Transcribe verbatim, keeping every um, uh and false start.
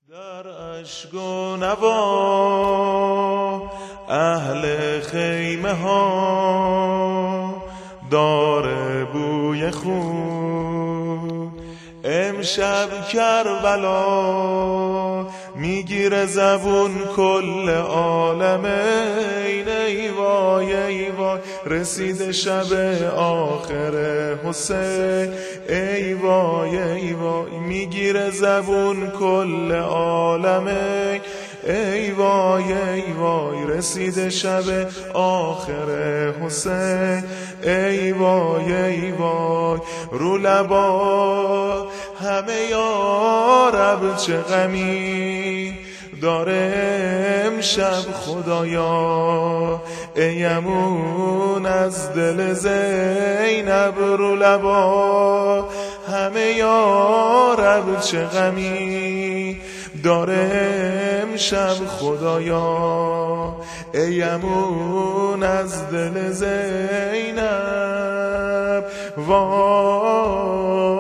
در اشک و نوا اهل خیمه ها داره بوی خون. امشب کربلا میگیره زبون کل عالمه. ای وای ای وای رسید شب آخر حسین. ای وای ای وای میگیره زبون کل عالمه. ای وای ای وای رسید شب آخر حسین. ای وای ای وای رو لبا همه یارب چه غمی داره امشب خدایا. ایمون از دل زینب رو لبا همه یارب چه غمی داره امشب خدایا. ایمون از دل زینب وای